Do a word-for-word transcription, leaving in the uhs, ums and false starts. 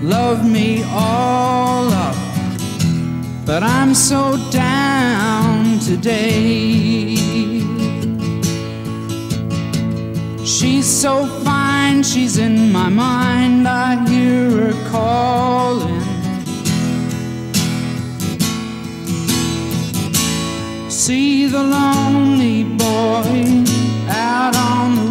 love me all up, but I'm so down today. She's so fine, she's in my mind, I hear her calling. See the lonely boy out on the